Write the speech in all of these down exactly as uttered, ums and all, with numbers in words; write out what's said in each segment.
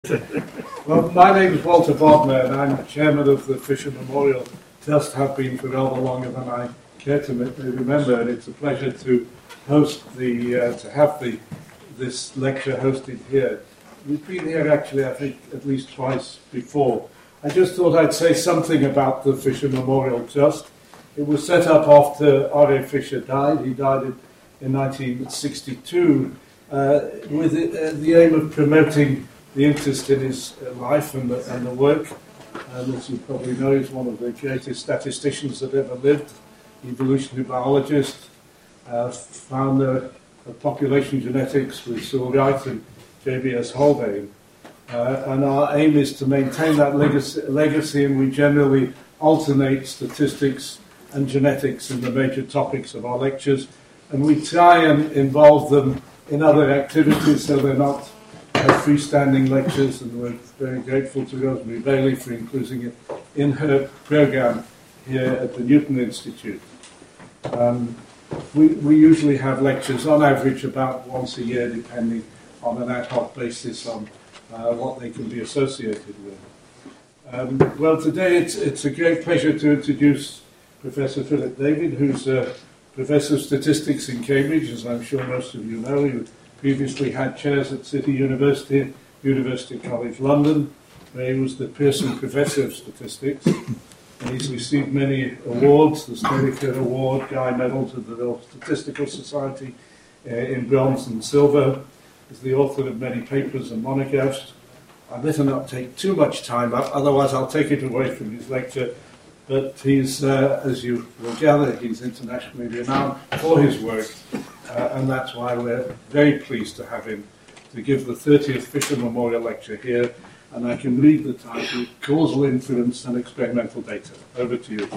Well, my name is Walter Bodmer, and I'm chairman of the Fisher Memorial Trust, have been for rather longer than I care to remember, and it's a pleasure to host the, uh, to have the, this lecture hosted here. We've been here actually, I think, at least twice before. I just thought I'd say something about the Fisher Memorial Trust. It was set up after R A Fisher died. He died in, in nineteen sixty-two uh, with uh, the aim of promoting the interest in his uh, life and the, and the work. And as you probably know, he's one of the greatest statisticians that ever lived, evolutionary biologist, uh, founder of population genetics with Sewell Wright and J B S Haldane. Uh, and our aim is to maintain that legacy, legacy, and we generally alternate statistics and genetics in the major topics of our lectures. And we try and involve them in other activities so they're not freestanding lectures, and we're very grateful to Rosemary Bailey for including it in her program here at the Newton Institute. Um, we, we usually have lectures on average about once a year, depending on an ad hoc basis on uh, what they can be associated with. Um, well, today it's, it's a great pleasure to introduce Professor Philip David, who's a Professor of Statistics in Cambridge, as I'm sure most of you know. He previously had chairs at City University, University College London, where he was the Pearson Professor of Statistics. And he's received many awards, the Stonecker Award, Guy Medals of the Royal Statistical Society uh, in bronze and silver. He's the author of many papers and monographs. I'd better not take too much time up, otherwise I'll take it away from his lecture. But he's, uh, as you will gather, he's internationally renowned for his work. Uh, and that's why we're very pleased to have him to give the thirtieth Fisher Memorial Lecture here. And I can read the title, Causal Inference and Experimental Data. Over to you.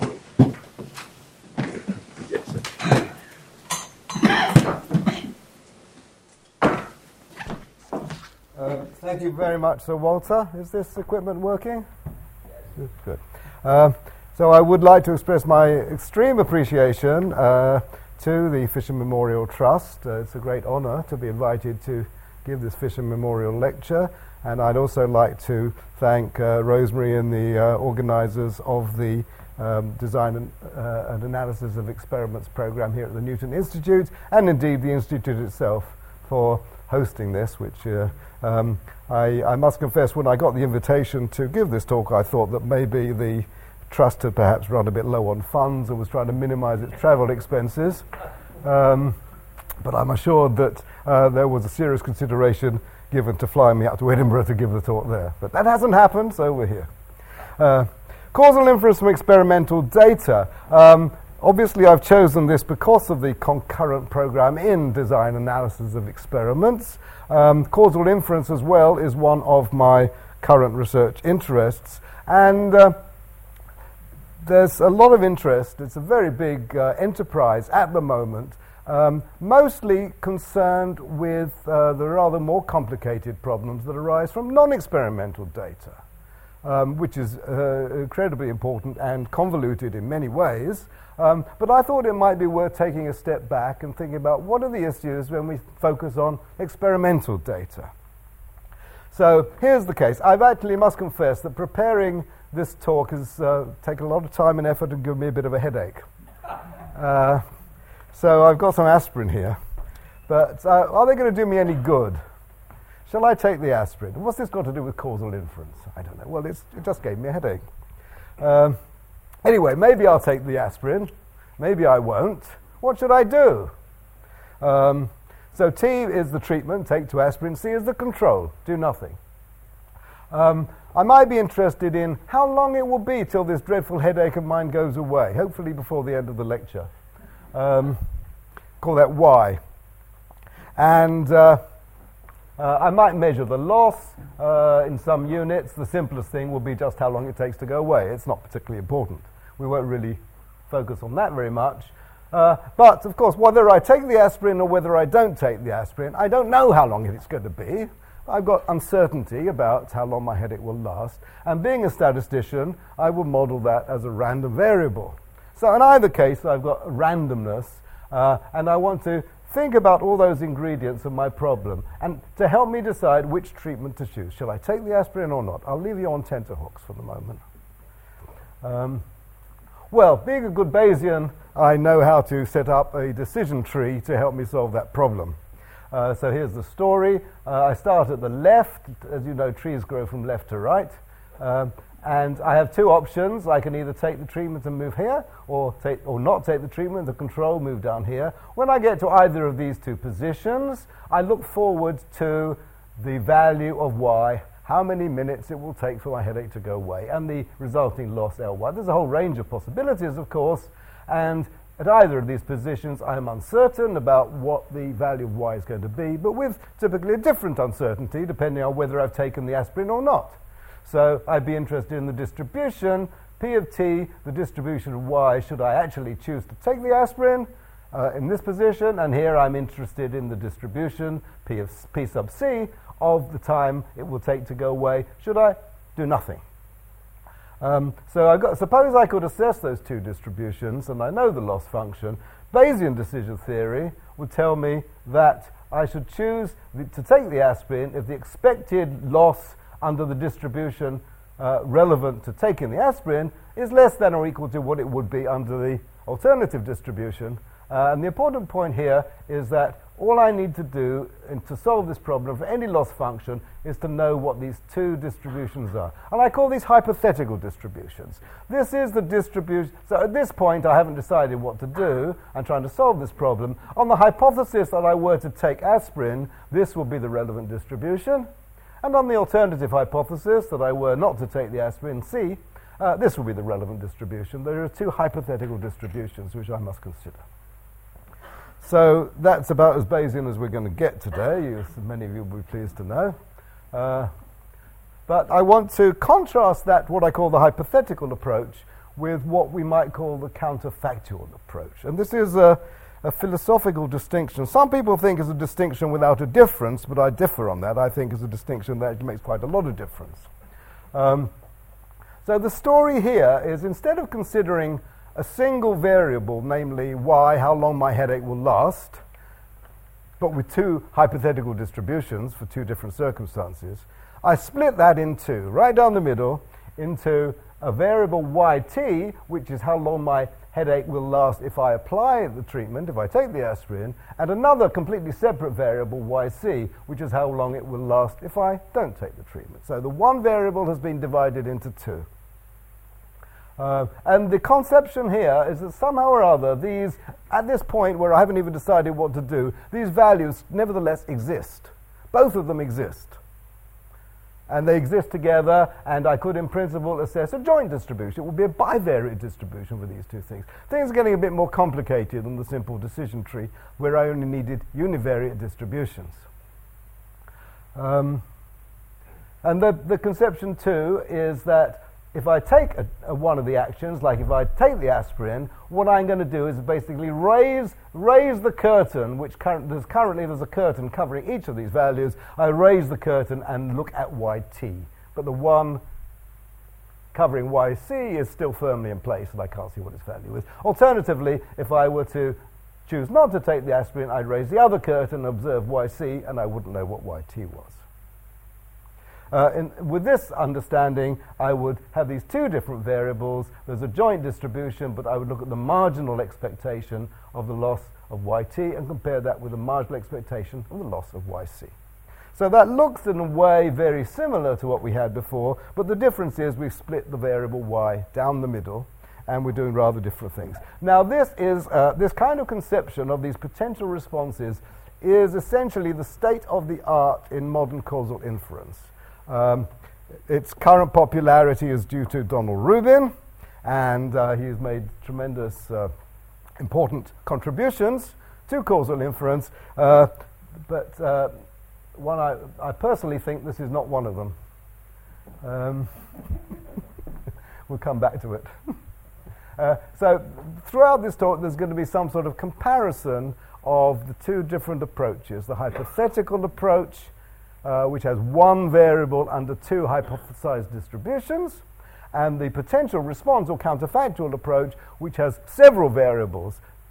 Uh, thank you very much, Sir Walter. Is this equipment working? Yes. Good. Uh, so I would like to express my extreme appreciation uh, to the Fisher Memorial Trust. Uh, it's a great honour to be invited to give this Fisher Memorial Lecture, and I'd also like to thank uh, Rosemary and the uh, organisers of the um, Design and, uh, and Analysis of Experiments programme here at the Newton Institute, and indeed the Institute itself for hosting this, which uh, um, I, I must confess, when I got the invitation to give this talk, I thought that maybe the Trust had perhaps run a bit low on funds and was trying to minimise its travel expenses. Um, but I'm assured that uh, there was a serious consideration given to flying me out to Edinburgh to give the talk there. But that hasn't happened, so we're here. Uh, causal inference from experimental data. Um, obviously, I've chosen this because of the concurrent programme in Design Analysis of Experiments. Um, causal inference as well is one of my current research interests. And uh, there's a lot of interest. It's a very big uh, enterprise at the moment, um, mostly concerned with uh, the rather more complicated problems that arise from non-experimental data, um, which is uh, incredibly important and convoluted in many ways. Um, but I thought it might be worth taking a step back and thinking about what are the issues when we focus on experimental data. So here's the case. I've actually must confess that preparing this talk has uh, taken a lot of time and effort and given me a bit of a headache. Uh, so I've got some aspirin here. But uh, are they going to do me any good? Shall I take the aspirin? What's this got to do with causal inference? I don't know. Well, it's, it just gave me a headache. Um, anyway, maybe I'll take the aspirin. Maybe I won't. What should I do? Um, so T is the treatment, take two aspirin. C is the control, do nothing. Um, I might be interested in how long it will be till this dreadful headache of mine goes away, hopefully before the end of the lecture. Um, call that Y. And uh, uh, I might measure the loss uh, in some units. The simplest thing will be just how long it takes to go away. It's not particularly important. We won't really focus on that very much. Uh, but, of course, whether I take the aspirin or whether I don't take the aspirin, I don't know how long it's going to be. I've got uncertainty about how long my headache will last, and being a statistician, I will model that as a random variable. So in either case, I've got randomness, uh, and I want to think about all those ingredients of my problem and to help me decide which treatment to choose. Shall I take the aspirin or not? I'll leave you on tenterhooks for the moment. Um, well, being a good Bayesian, I know how to set up a decision tree to help me solve that problem. Uh, so here's the story. Uh, I start at the left. As you know, trees grow from left to right. Um, and I have two options. I can either take the treatment and move here, or, take, or not take the treatment, the control, move down here. When I get to either of these two positions, I look forward to the value of y, how many minutes it will take for my headache to go away, and the resulting loss L Y. There's a whole range of possibilities, of course, and at either of these positions, I'm uncertain about what the value of y is going to be, but with typically a different uncertainty depending on whether I've taken the aspirin or not. So I'd be interested in the distribution, P of t, the distribution of y, should I actually choose to take the aspirin uh, in this position, and here I'm interested in the distribution, P of P sub c, of the time it will take to go away, should I do nothing. Um, so I've got, suppose I could assess those two distributions, and I know the loss function. Bayesian decision theory would tell me that I should choose the, to take the aspirin if the expected loss under the distribution uh, relevant to taking the aspirin is less than or equal to what it would be under the alternative distribution. Uh, and the important point here is that all I need to do in, to solve this problem for any loss function is to know what these two distributions are. And I call these hypothetical distributions. This is the distribution. So at this point, I haven't decided what to do. I'm trying to solve this problem. On the hypothesis that I were to take aspirin, this will be the relevant distribution. And on the alternative hypothesis that I were not to take the aspirin, C, uh, this will be the relevant distribution. There are two hypothetical distributions which I must consider. So that's about as Bayesian as we're going to get today, you, many of you will be pleased to know. Uh, but I want to contrast that, what I call the hypothetical approach, with what we might call the counterfactual approach. And this is a, a philosophical distinction. Some people think it's a distinction without a difference, but I differ on that. I think it's a distinction that makes quite a lot of difference. Um, so the story here is, instead of considering a single variable, namely y, how long my headache will last, but with two hypothetical distributions for two different circumstances, I split that in two, right down the middle, into a variable yt, which is how long my headache will last if I apply the treatment, if I take the aspirin, and another completely separate variable yc, which is how long it will last if I don't take the treatment. So the one variable has been divided into two. Uh, and the conception here is that somehow or other, these, at this point where I haven't even decided what to do, these values nevertheless exist. Both of them exist. And they exist together, and I could in principle assess a joint distribution. It would be a bivariate distribution for these two things. Things are getting a bit more complicated than the simple decision tree, where I only needed univariate distributions. Um, and the, the conception too is that if I take a, a one of the actions, like if I take the aspirin, what I'm going to do is basically raise raise the curtain, which current, there's currently there's a curtain covering each of these values. I raise the curtain and look at yt, but the one covering yc is still firmly in place, and I can't see what its value is. Alternatively, if I were to choose not to take the aspirin, I'd raise the other curtain and observe yc, and I wouldn't know what yt was. Uh, in, with this understanding, I would have these two different variables. There's a joint distribution, but I would look at the marginal expectation of the loss of yt and compare that with the marginal expectation of the loss of yc. So that looks in a way very similar to what we had before, but the difference is we've split the variable y down the middle, and we're doing rather different things. Now this is uh, this kind of conception of these potential responses is essentially the state of the art in modern causal inference. Um, its current popularity is due to Donald Rubin, and uh, he's made tremendous uh, important contributions to causal inference, uh, but uh, one I, I personally think this is not one of them. Um, we'll come back to it. uh, so throughout this talk there's going to be some sort of comparison of the two different approaches, the hypothetical approach, Uh, which has one variable under two hypothesized distributions, and the potential response or counterfactual approach, which has several variables,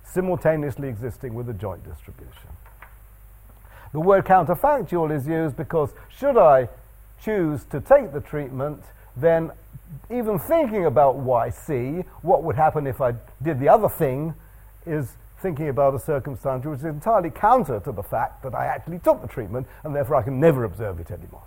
simultaneously existing with a joint distribution. The word counterfactual is used because should I choose to take the treatment, then even thinking about Y C, what would happen if I did the other thing, is thinking about a circumstance which is entirely counter to the fact that I actually took the treatment, and therefore I can never observe it anymore.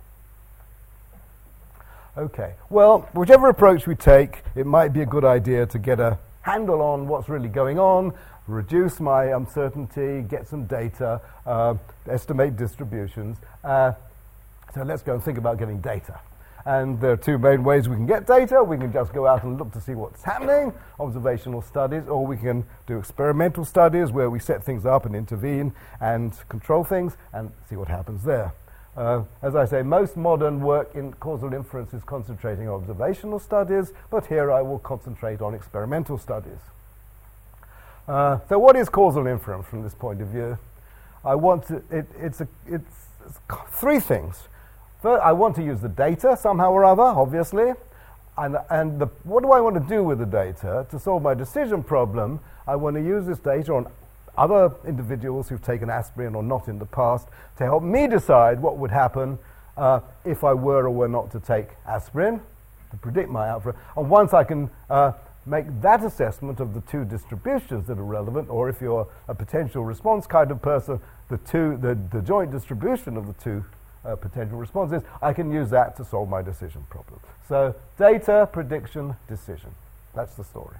Okay, well, whichever approach we take, it might be a good idea to get a handle on what's really going on, reduce my uncertainty, get some data, uh, estimate distributions. Uh, so let's go and think about getting data. And there are two main ways we can get data. We can just go out and look to see what's happening, observational studies, or we can do experimental studies where we set things up and intervene and control things and see what happens there. Uh, as I say, most modern work in causal inference is concentrating on observational studies, but here I will concentrate on experimental studies. Uh, so what is causal inference from this point of view? I want to, it, it's, a, it's, it's three things. First, I want to use the data somehow or other, obviously, and, and the, what do I want to do with the data? To solve my decision problem, I want to use this data on other individuals who've taken aspirin or not in the past to help me decide what would happen uh, if I were or were not to take aspirin, to predict my outcome. And once I can uh, make that assessment of the two distributions that are relevant, or if you're a potential response kind of person, the two, the, the joint distribution of the two uh, potential responses, I can use that to solve my decision problem. So data, prediction, decision. That's the story.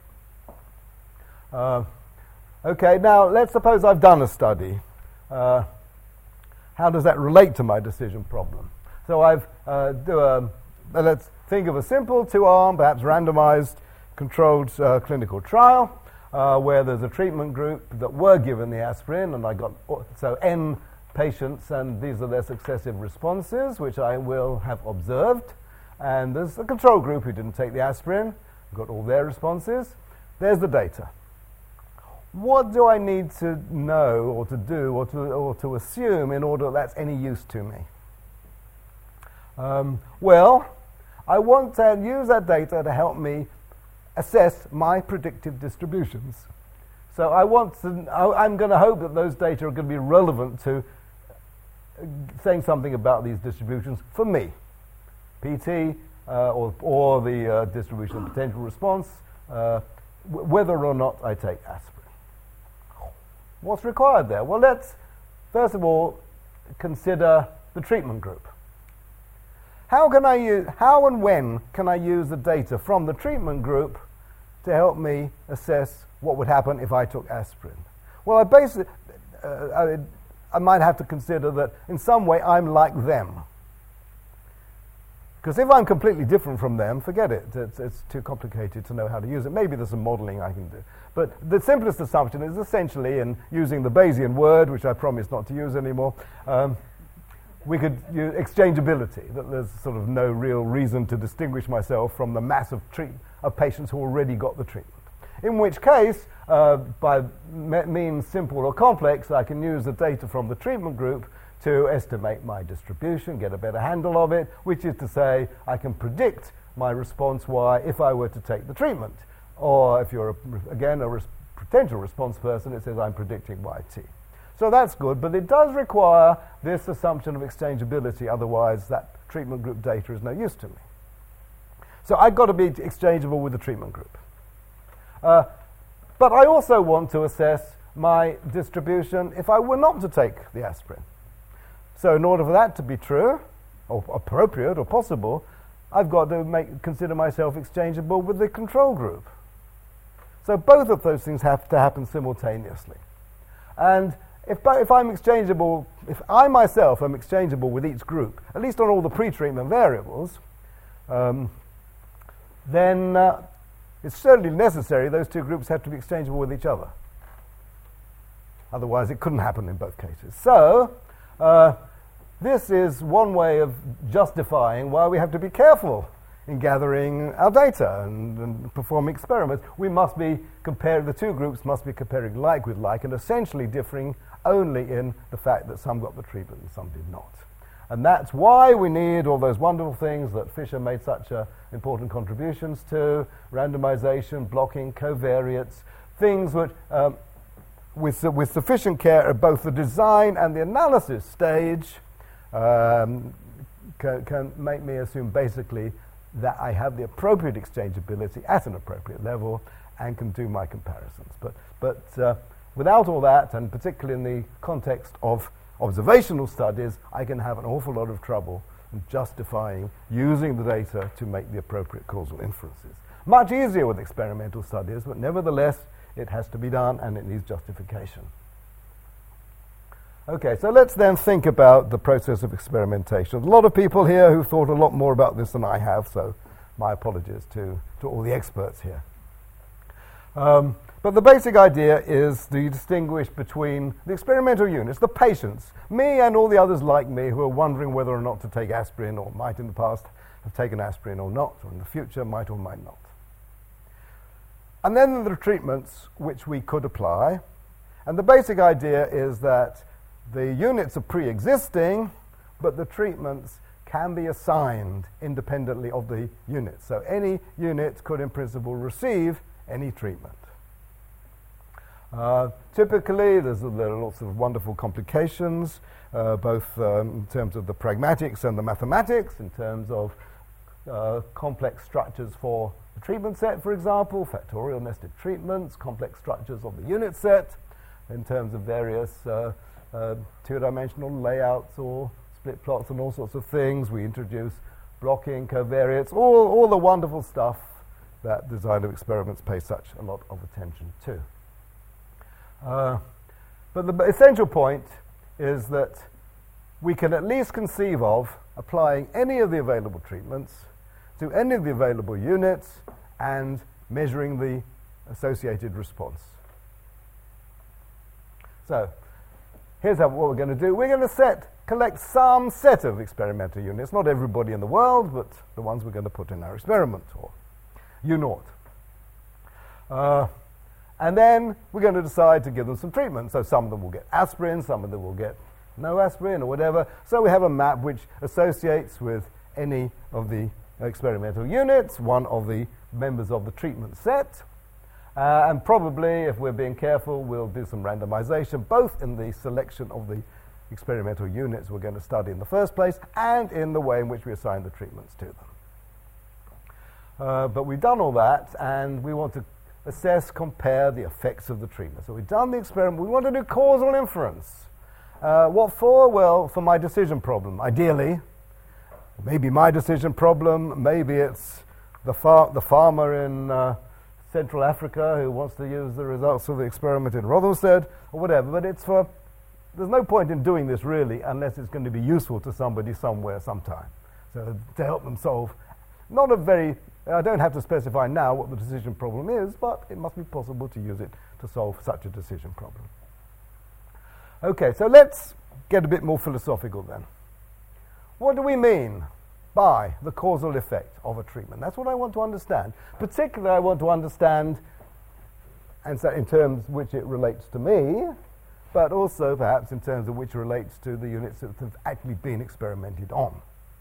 Uh, Okay, now let's suppose I've done a study. Uh, how does that relate to my decision problem? So I've uh, do a, let's think of a simple two-arm, perhaps randomized, controlled uh, clinical trial uh, where there's a treatment group that were given the aspirin, and I got so n patients, and these are their successive responses, which I will have observed. And there's a control group who didn't take the aspirin, got all their responses. There's the data. What do I need to know or to do or to, or to assume in order that that's any use to me? Um, well, I want to use that data to help me assess my predictive distributions. So I want to, I, I'm going to hope that those data are going to be relevant to saying something about these distributions for me. P T uh, or, or the uh, distribution of potential response, uh, w- whether or not I take aspirin. What's required there? Well, let's first of all consider the treatment group. How can I use, how and when can I use the data from the treatment group to help me assess what would happen if I took aspirin? Well, I basically, uh, I, I might have to consider that in some way I'm like them. Because if I'm completely different from them, forget it. It's, it's too complicated to know how to use it. Maybe there's some modeling I can do. But the simplest assumption is essentially, in using the Bayesian word, which I promise not to use anymore, um, we could use exchangeability, that there's sort of no real reason to distinguish myself from the mass of, treat- of patients who already got the treatment. In which case, uh, by me- means simple or complex, I can use the data from the treatment group to estimate my distribution, get a better handle of it, which is to say I can predict my response Y if I were to take the treatment. Or if you're, a, again, a res- potential response person, it says I'm predicting Y T. So that's good, but it does require this assumption of exchangeability, otherwise that treatment group data is no use to me. So I've got to be exchangeable with the treatment group. Uh, but I also want to assess my distribution if I were not to take the aspirin. So in order for that to be true, or appropriate, or possible, I've got to make, consider myself exchangeable with the control group. So both of those things have to happen simultaneously. And if, if I'm exchangeable, if I myself am exchangeable with each group, at least on all the pre-treatment variables, um, then uh, it's certainly necessary those two groups have to be exchangeable with each other. Otherwise it couldn't happen in both cases. So, uh, this is one way of justifying why we have to be careful in gathering our data and, and performing experiments. We must be comparing, the two groups must be comparing like with like and essentially differing only in the fact that some got the treatment and some did not. And that's why we need all those wonderful things that Fisher made such uh, important contributions to: randomization, blocking, covariates, things which um, with, su- with sufficient care at both the design and the analysis stage, um, can, can make me assume basically that I have the appropriate exchangeability at an appropriate level and can do my comparisons. But, but uh, without all that, and particularly in the context of observational studies, I can have an awful lot of trouble in justifying using the data to make the appropriate causal inferences. Much easier with experimental studies, but nevertheless, it has to be done and it needs justification. Okay, so let's then think about the process of experimentation. A lot of people here who thought a lot more about this than I have, so my apologies to, to all the experts here. Um, but the basic idea is to distinguish between the experimental units, the patients, me and all the others like me who are wondering whether or not to take aspirin, or might in the past have taken aspirin or not, or in the future might or might not. And then there are treatments which we could apply. And the basic idea is that the units are pre-existing, but the treatments can be assigned independently of the units. So any unit could in principle receive any treatment. Uh, typically, there's, there are lots of wonderful complications, uh, both um, in terms of the pragmatics and the mathematics, in terms of uh, complex structures for the treatment set, for example, factorial nested treatments, complex structures of the unit set, in terms of various uh, uh, two-dimensional layouts or split plots and all sorts of things. We introduce blocking, covariates, all, all the wonderful stuff that design of experiments pay such a lot of attention to. Uh, but the b- essential point is that we can at least conceive of applying any of the available treatments to any of the available units and measuring the associated response. So here's how, what we're going to do. We're going to set, collect some set of experimental units, not everybody in the world, but the ones we're going to put in our experiment, or U naught. Uh, and then we're going to decide to give them some treatment. So some of them will get aspirin, some of them will get no aspirin or whatever. So we have a map which associates with any of the experimental units, one of the members of the treatment set. Uh, and probably, if we're being careful, we'll do some randomization, both in the selection of the experimental units we're going to study in the first place and in the way in which we assign the treatments to them. Uh, but we've done all that, and we want to assess, compare the effects of the treatment. So we've done the experiment. We want to do causal inference. Uh, what for? Well, for my decision problem, ideally. Maybe my decision problem, maybe it's the, far- the farmer in uh, Central Africa who wants to use the results of the experiment in Rothamsted, or whatever. But it's for, there's no point in doing this really unless it's going to be useful to somebody somewhere sometime. So to help them solve, not a very, I don't have to specify now what the decision problem is, but it must be possible to use it to solve such a decision problem. Okay, so let's get a bit more philosophical then. What do we mean by the causal effect of a treatment? That's what I want to understand. Particularly, I want to understand, and so in terms which it relates to me, but also perhaps in terms of which it relates to the units that have actually been experimented on.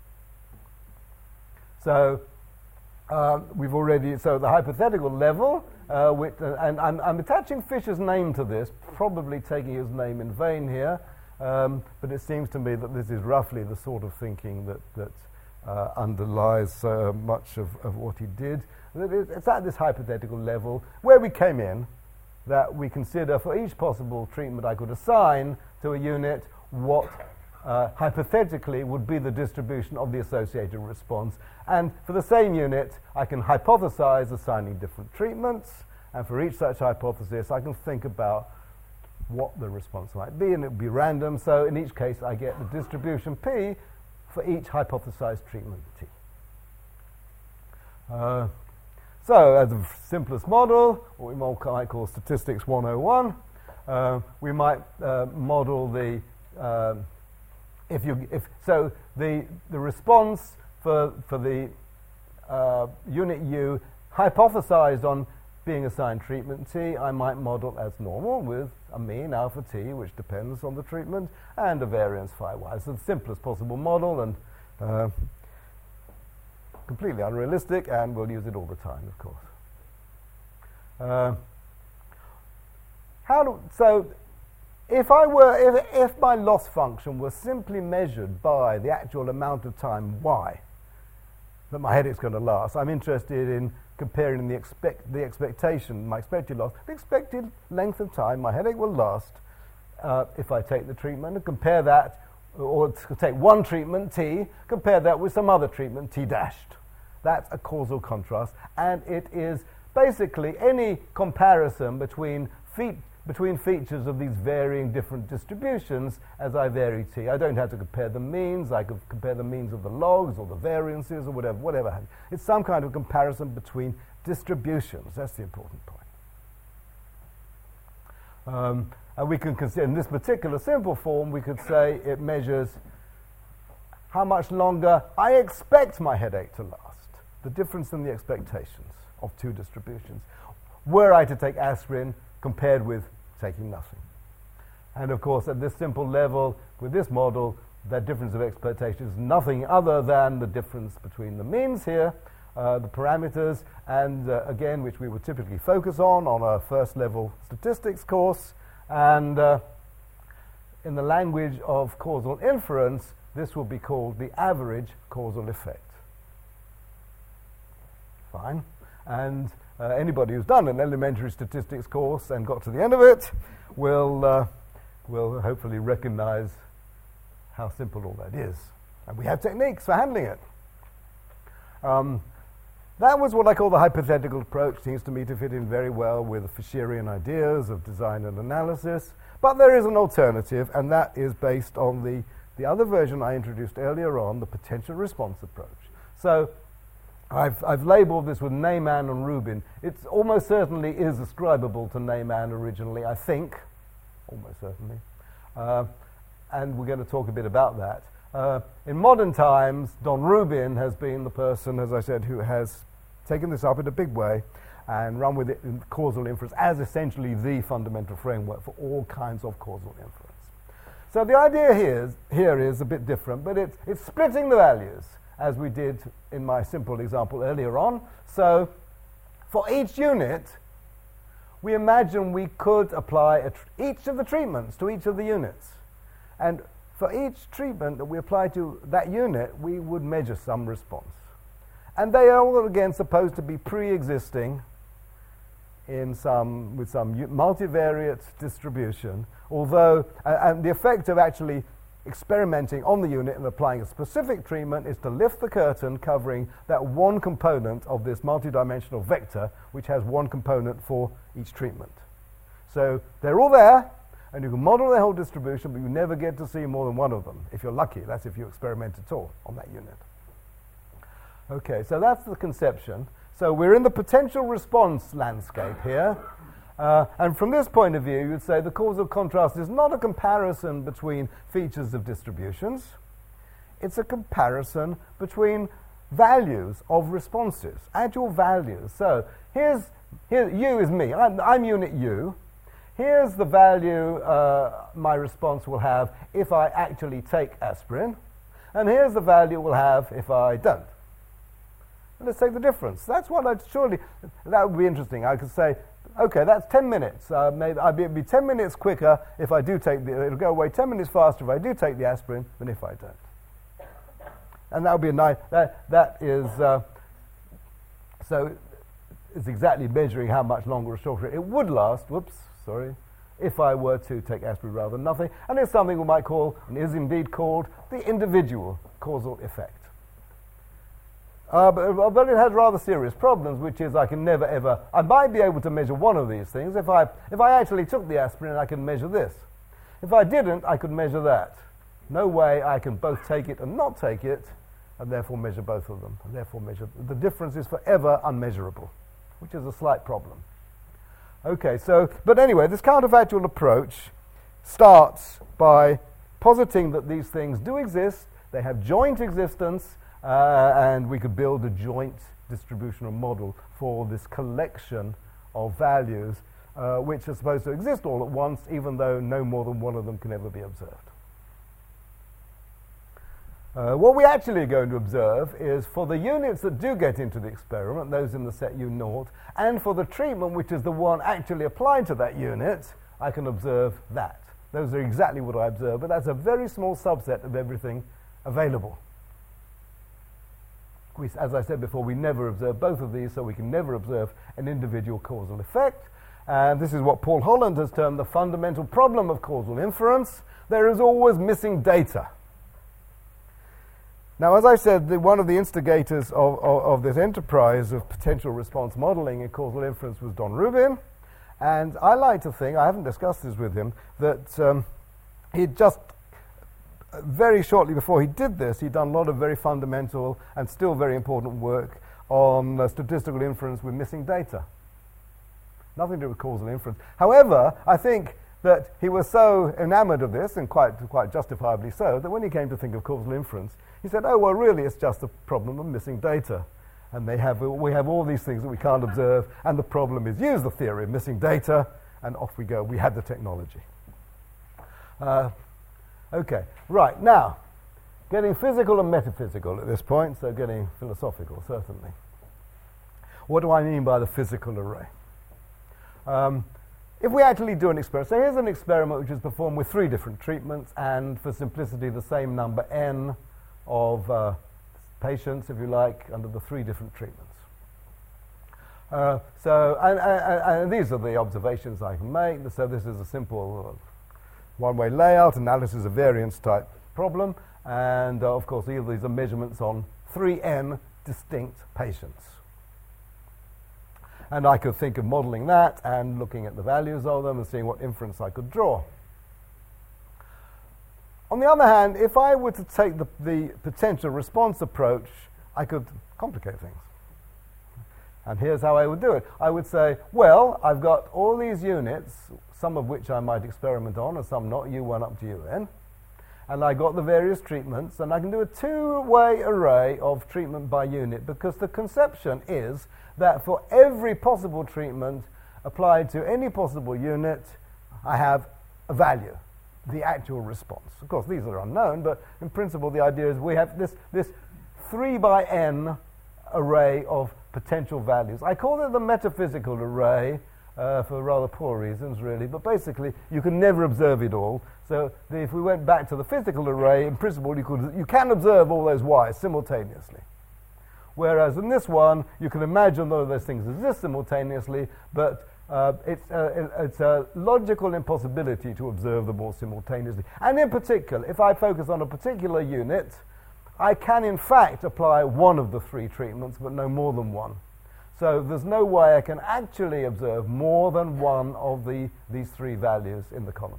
So uh, we've already, so the hypothetical level, uh, which, uh, and I'm, I'm attaching Fisher's name to this, probably taking his name in vain here, um, but it seems to me that this is roughly the sort of thinking that, that uh, underlies uh, much of, of what he did. It's at this hypothetical level where we came in that we consider for each possible treatment I could assign to a unit what uh, hypothetically would be the distribution of the associated response. And for the same unit, I can hypothesize assigning different treatments, and for each such hypothesis, I can think about what the response might be, and it would be random. So in each case, I get the distribution P for each hypothesized treatment T. Uh, so as a simplest model, what we might call statistics one oh one, uh, we might uh, model the, uh, if you, if so the, the response for, for the uh, unit U hypothesized on being assigned treatment T, I might model as normal with a mean alpha T, which depends on the treatment, and a variance phi Y. So the simplest possible model, and uh, completely unrealistic, and we'll use it all the time, of course. Uh, how do, so if I were, if, if my loss function was simply measured by the actual amount of time y that my headache's going to last, I'm interested in comparing the expect the expectation, my expected loss, the expected length of time my headache will last uh, if I take the treatment, and compare that, or to take one treatment, T, compare that with some other treatment, T dashed. That's a causal contrast, and it is basically any comparison between feet between features of these varying different distributions as I vary T. I don't have to compare the means. I could compare the means of the logs or the variances or whatever, whatever. It's some kind of comparison between distributions. That's the important point. Um, and we can consider, in this particular simple form, we could say it measures how much longer I expect my headache to last, the difference in the expectations of two distributions, were I to take aspirin compared with taking nothing. And of course, at this simple level, with this model, that difference of expectation is nothing other than the difference between the means here, uh, the parameters, and uh, again, which we would typically focus on on a first level statistics course. And uh, in the language of causal inference, this will be called the average causal effect. Fine. And Uh, anybody who's done an elementary statistics course and got to the end of it will, uh, will hopefully recognize how simple all that is. And we have techniques for handling it. Um, that was what I call the hypothetical approach. Seems to me to fit in very well with the Fisherian ideas of design and analysis. But there is an alternative, and that is based on the, the other version I introduced earlier on, the potential response approach. So I've, I've labeled this with Neyman and Rubin. It almost certainly is ascribable to Neyman originally, I think, almost certainly. Uh, and we're going to talk a bit about that. Uh, in modern times, Don Rubin has been the person, as I said, who has taken this up in a big way and run with it in causal inference as essentially the fundamental framework for all kinds of causal inference. So the idea here is, here is a bit different, but it's, it's splitting the values, as we did in my simple example earlier on. So for each unit, we imagine we could apply a tr- each of the treatments to each of the units. And for each treatment that we apply to that unit, we would measure some response. And they are all, again, supposed to be pre-existing in some, with some u- multivariate distribution, although, uh, and the effect of actually experimenting on the unit and applying a specific treatment is to lift the curtain covering that one component of this multidimensional vector, which has one component for each treatment. So they're all there, and you can model the whole distribution, but you never get to see more than one of them. If you're lucky, that's if you experiment at all on that unit. Okay, so that's the conception. So we're in the potential response landscape here. Uh, and from this point of view, you'd say the causal contrast is not a comparison between features of distributions. It's a comparison between values of responses, actual values. So here's, here, U is me. I'm, I'm unit U. Here's the value uh, my response will have if I actually take aspirin. And here's the value it will have if I don't. And let's take the difference. That's what I'd surely, that would be interesting. I could say, okay, that's ten minutes. Uh, maybe I'd be, it'd be ten minutes quicker if I do take the, it'll go away ten minutes faster if I do take the aspirin than if I don't. And that would be a nice, that, that is, uh, so it's exactly measuring how much longer or shorter it would last, whoops, sorry, if I were to take aspirin rather than nothing. And it's something we might call, and is indeed called, the individual causal effect. Uh, but, but it has rather serious problems, which is I can never ever, I might be able to measure one of these things. If I, if I actually took the aspirin, I can measure this. If I didn't, I could measure that. No way I can both take it and not take it, and therefore measure both of them. And therefore measure, the difference is forever unmeasurable, which is a slight problem. Okay, so, but anyway, this counterfactual approach starts by positing that these things do exist, they have joint existence, Uh, and we could build a joint distributional model for this collection of values uh, which are supposed to exist all at once, even though no more than one of them can ever be observed. Uh, what we actually are going to observe is for the units that do get into the experiment, those in the set U naught, and for the treatment which is the one actually applied to that unit, I can observe that. Those are exactly what I observe, but that's a very small subset of everything available. We, as I said before, we never observe both of these, so we can never observe an individual causal effect. And this is what Paul Holland has termed the fundamental problem of causal inference. There is always missing data. Now, as I said, the, one of the instigators of, of, of this enterprise of potential response modeling in causal inference was Don Rubin. And I like to think, I haven't discussed this with him, that um, he just, uh, very shortly before he did this, he'd done a lot of very fundamental and still very important work on uh, statistical inference with missing data. Nothing to do with causal inference. However, I think that he was so enamored of this, and quite, quite justifiably so, that when he came to think of causal inference, he said, oh, well, really, it's just a problem of missing data. And they have, we have all these things that we can't observe, and the problem is use the theory of missing data, and off we go. We have the technology. Uh, okay, right, now, getting physical and metaphysical at this point, so getting philosophical, certainly. What do I mean by the physical array? Um, if we actually do an experiment, so here's an experiment which is performed with three different treatments, and for simplicity, the same number n of uh, patients, if you like, under the three different treatments. Uh, so, and, and, and these are the observations I can make. So this is a simple uh, one-way layout, analysis of variance type problem, and uh, of course, these are measurements on three n distinct patients. And I could think of modeling that and looking at the values of them and seeing what inference I could draw. On the other hand, if I were to take the, the potential response approach, I could complicate things. And here's how I would do it. I would say, well, I've got all these units, some of which I might experiment on and some not, U one up to U n. And I got the various treatments, and I can do a two-way array of treatment by unit, because the conception is that for every possible treatment applied to any possible unit, I have a value, the actual response. Of course, these are unknown, but in principle, the idea is we have this, this three by n array of potential values. I call it the metaphysical array uh, for rather poor reasons, really, but basically, you can never observe it all. So the, if we went back to the physical array, in principle, you, could, you can observe all those y's simultaneously. Whereas in this one, you can imagine all those things exist simultaneously, but uh, it's, uh, it's a logical impossibility to observe them all simultaneously. And in particular, if I focus on a particular unit, I can in fact apply one of the three treatments, but no more than one. So there's no way I can actually observe more than one of the, these three values in the column.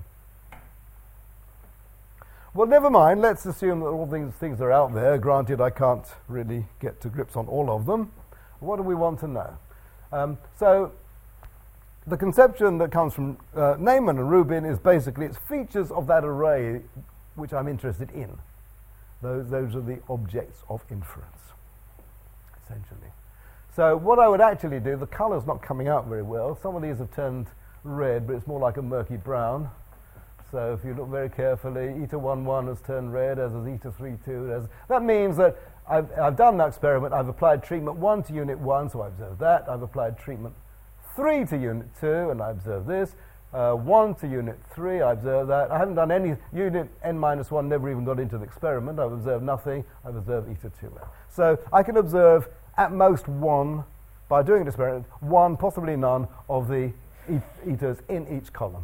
Well, never mind. Let's assume that all these things are out there. Granted, I can't really get to grips on all of them. What do we want to know? Um, so the conception that comes from uh, Neyman and Rubin is basically it's features of that array which I'm interested in. Those, those are the objects of inference, essentially. So what I would actually do, the color's not coming out very well. Some of these have turned red, but it's more like a murky brown. So if you look very carefully, eta one one has turned red, as has eta three two. As that means that I've, I've done that experiment. I've applied treatment one to unit one, so I observed that. I've applied treatment three to unit two, and I observed this. Uh, one to unit three, I observed that. I haven't done any, unit n minus one never even got into the experiment. I've observed nothing. I've observed eta two. So I can observe at most one, by doing an experiment, one, possibly none, of the e etas in each column.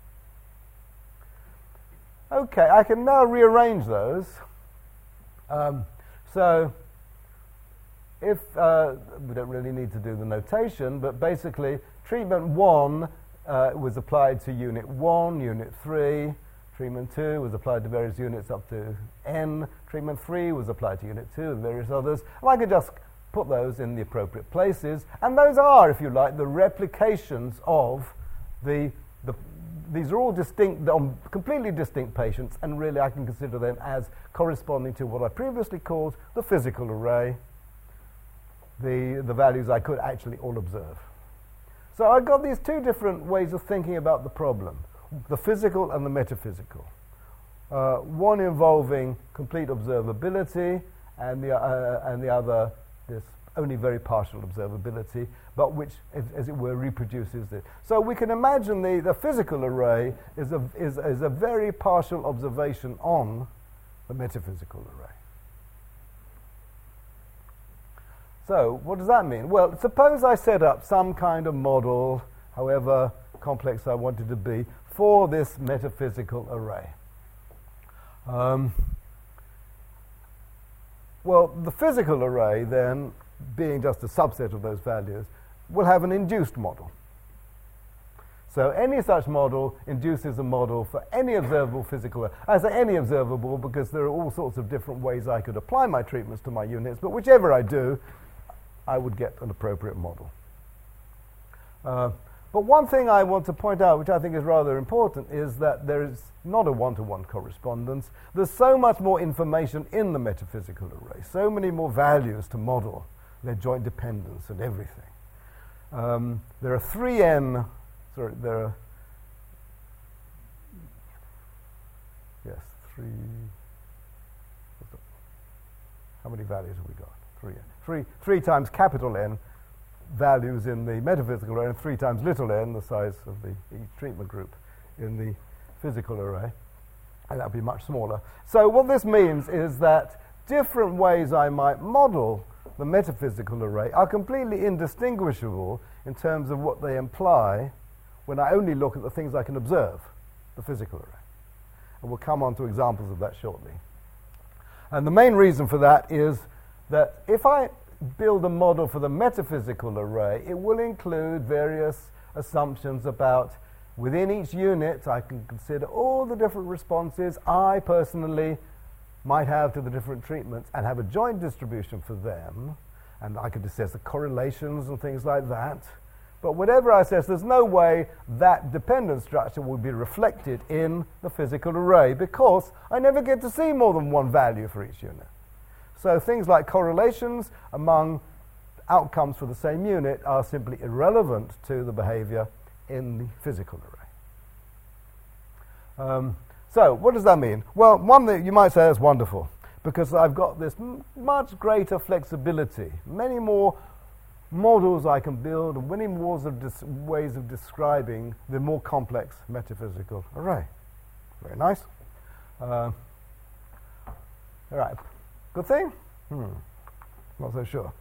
Okay, I can now rearrange those. Um, so if, uh, we don't really need to do the notation, but basically treatment one uh, was applied to unit one, unit three, treatment two was applied to various units up to n, treatment three was applied to unit two and various others, and I could just put those in the appropriate places, and those are, if you like, the replications of the, the these are all distinct, um, completely distinct patients, and really I can consider them as corresponding to what I previously called the physical array, the, the values I could actually all observe. So I've got these two different ways of thinking about the problem, the physical and the metaphysical. Uh, one involving complete observability, and the, uh, and the other this only very partial observability, but which, as, as it were, reproduces it. So we can imagine the, the physical array is a, is, is a very partial observation on the metaphysical array. So what does that mean? Well, suppose I set up some kind of model, however complex I want it to be, for this metaphysical array. Um, well, the physical array then, being just a subset of those values, will have an induced model. So any such model induces a model for any observable physical array. I say any observable because there are all sorts of different ways I could apply my treatments to my units, but whichever I do, I would get an appropriate model. Uh, but one thing I want to point out, which I think is rather important, is that there is not a one-to-one correspondence. There's so much more information in the metaphysical array, so many more values to model their joint dependence and everything. Um, there are three n, sorry, there are, yes, three, how many values have we got? Three, three, three times capital N values in the metaphysical array and three times little n, the size of the each treatment group in the physical array, and that would be much smaller. So what this means is that different ways I might model the metaphysical array are completely indistinguishable in terms of what they imply when I only look at the things I can observe, the physical array. And we'll come on to examples of that shortly. And the main reason for that is that if I build a model for the metaphysical array, it will include various assumptions about within each unit I can consider all the different responses I personally might have to the different treatments and have a joint distribution for them, and I could assess the correlations and things like that. But whatever I assess, there's no way that dependent structure will be reflected in the physical array because I never get to see more than one value for each unit. So things like correlations among outcomes for the same unit are simply irrelevant to the behavior in the physical array. Um, so what does that mean? Well, one thing you might say that's wonderful because I've got this m- much greater flexibility, many more models I can build, and many more of dis- ways of describing the more complex metaphysical array. Very nice. Uh, all right. Good thing? Hmm. Not so sure.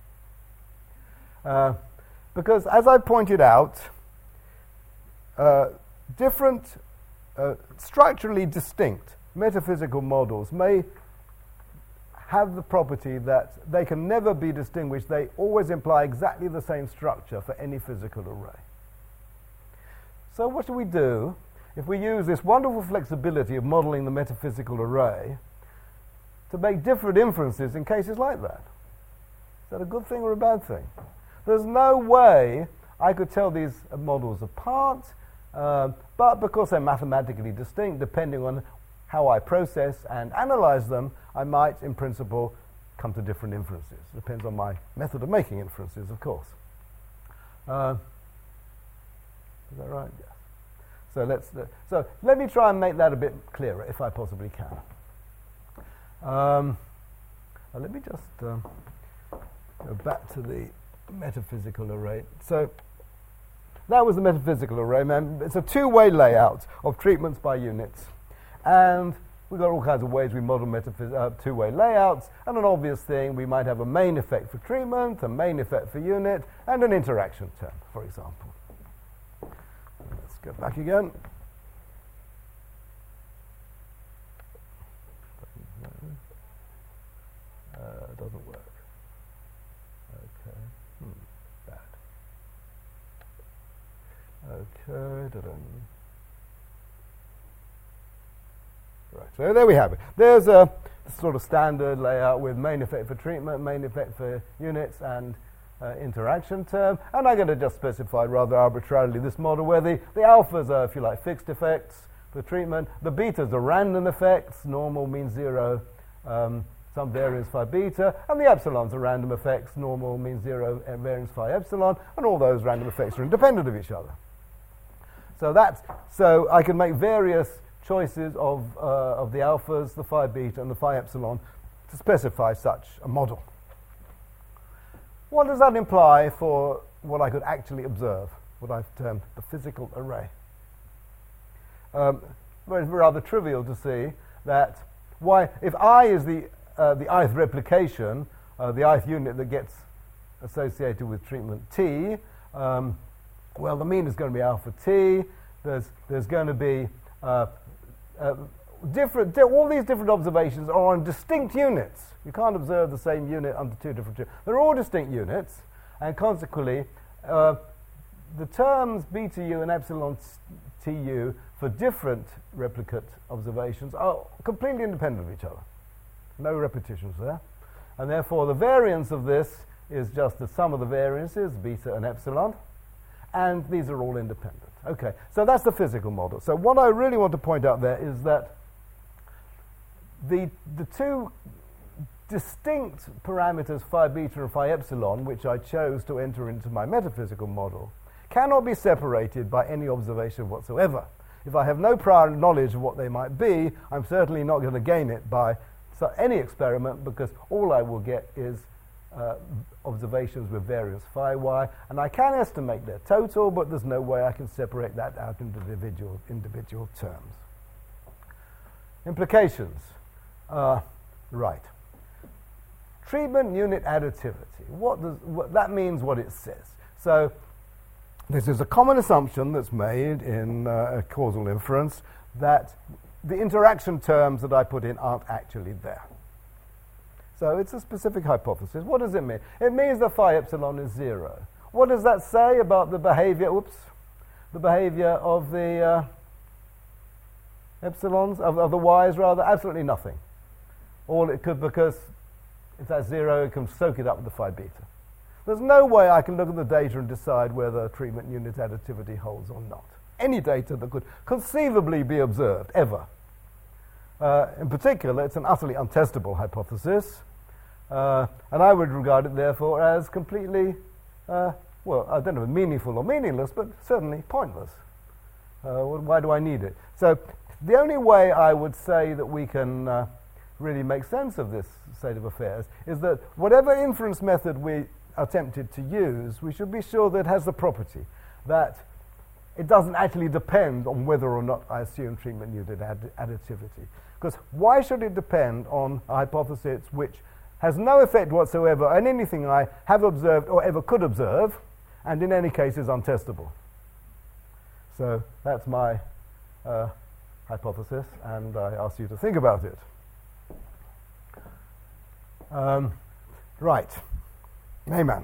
Uh, because as I pointed out, uh, different uh, structurally distinct metaphysical models may have the property that they can never be distinguished. They always imply exactly the same structure for any physical array. So what do we do if we use this wonderful flexibility of modeling the metaphysical array to make different inferences in cases like that? Is that a good thing or a bad thing? There's no way I could tell these models apart, uh, but because they're mathematically distinct, depending on how I process and analyze them, I might, in principle, come to different inferences. It depends on my method of making inferences, of course. Uh, is that right? Yes. So let's. Uh, so let me try and make that a bit clearer, if I possibly can. Um, uh, let me just um, go back to the metaphysical array. So that was the metaphysical array. Man. It's a two-way layout of treatments by units. And we've got all kinds of ways we model metaphys- uh, two-way layouts. And an obvious thing, we might have a main effect for treatment, a main effect for unit, and an interaction term, for example. Let's go back again. Uh, doesn't work. Okay. Hmm. Bad. Okay. Da-dum. Right. So there we have it. There's a sort of standard layout with main effect for treatment, main effect for units, and uh, interaction term. And I'm going to just specify rather arbitrarily this model where the, the alphas are, if you like, fixed effects for treatment. The betas are random effects. Normal means zero. Um, some variance phi beta, and the epsilons are random effects. Normal means zero variance phi epsilon, and all those random effects are independent of each other. So that's so I can make various choices of uh, of the alphas, the phi beta, and the phi epsilon to specify such a model. what does that imply for what I could actually observe, what I've termed the physical array? Um, well, it's rather trivial to see that why, if I is the, uh, the ith replication, uh, the ith unit that gets associated with treatment T, um, well, the mean is going to be alpha T. There's, there's going to be uh, uh, different, all these different observations are on distinct units. You can't observe the same unit under two different units. They're all distinct units, and consequently, uh, the terms beta u and epsilon tu for different replicate observations are completely independent of each other. No repetitions there. And therefore, the variance of this is just the sum of the variances, beta and epsilon, and these are all independent. Okay, so that's the physical model. So what I really want to point out there is that the, the two distinct parameters, phi beta and phi epsilon, which I chose to enter into my metaphysical model, cannot be separated by any observation whatsoever. If I have no prior knowledge of what they might be, I'm certainly not going to gain it by so any experiment, because all I will get is uh, observations with variance phi y, and I can estimate their total, but there's no way I can separate that out into individual, individual terms. Implications. Uh, right. Treatment unit additivity. What does what, that means what it says. So this is a common assumption that's made in uh, a causal inference that the interaction terms that I put in aren't actually there. So it's a specific hypothesis. What does it mean? It means that phi epsilon is zero. What does that say about the behavior, oops, the behavior of the uh, epsilons, of, of the y's rather? Absolutely nothing. All it could, because if that's zero, it can soak it up with the phi beta. There's no way I can look at the data and decide whether treatment unit additivity holds or not. Any data that could conceivably be observed, ever. Uh, in particular, it's an utterly untestable hypothesis, uh, and I would regard it, therefore, as completely, uh, well, I don't know, meaningful or meaningless, but certainly pointless. Uh, why do I need it? So the only way I would say that we can uh, really make sense of this state of affairs is that whatever inference method we are tempted to use, we should be sure that it has the property that it doesn't actually depend on whether or not I assume treatment unit add additivity. Because why should it depend on a hypothesis which has no effect whatsoever on anything I have observed or ever could observe, and in any case is untestable? So that's my uh, hypothesis, and I ask you to think about it. Um, right. Amen.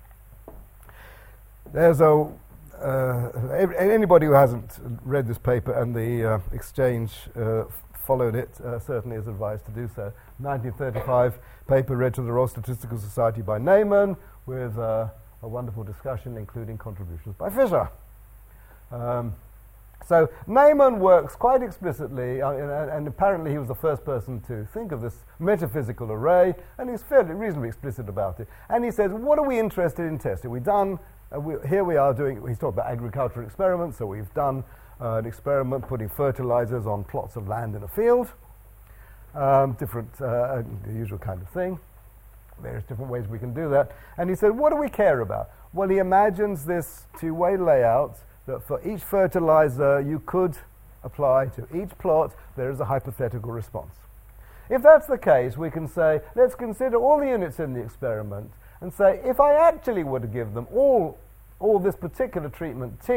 There's a Uh, anybody who hasn't read this paper and the uh, exchange uh, followed it uh, certainly is advised to do so. nineteen thirty-five paper read to the Royal Statistical Society by Neyman with uh, a wonderful discussion including contributions by Fisher. Um, so Neyman works quite explicitly, uh, and, and apparently he was the first person to think of this metaphysical array, and he's fairly reasonably explicit about it. And he says, what are we interested in testing? We've done Uh, we, here we are doing, he's talking about agricultural experiments, so we've done uh, an experiment putting fertilizers on plots of land in a field, um, different, uh, the usual kind of thing, various different ways we can do that. And he said, what do we care about? Well, he imagines this two-way layout that for each fertilizer you could apply to each plot, there is a hypothetical response. If that's the case, we can say, let's consider all the units in the experiment and say, if I actually were to give them all, all this particular treatment T,